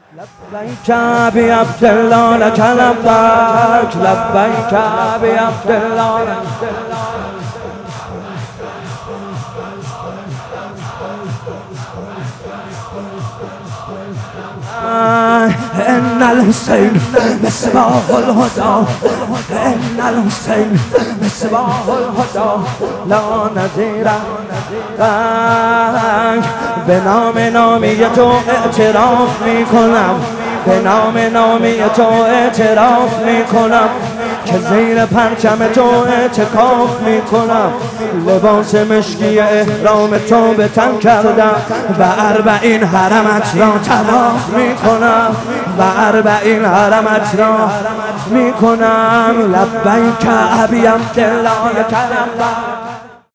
لبیک ابی عبدالله لک لبیک لبیک ابی عبدالله ان الحسین مصباح الهدى ان الحسین مصباح الهدى لا نظیر به نامی تو اعتراف میکنم به نامی تو اعتراف میکنم که زیر پرچم تو اعتکاف میکنم لباس مشکی احرام تو به تن کردم و 40 حرمت را طواف میکنم و 40 حرمت را میکنم لبیک ابی عبدالله لک لبیک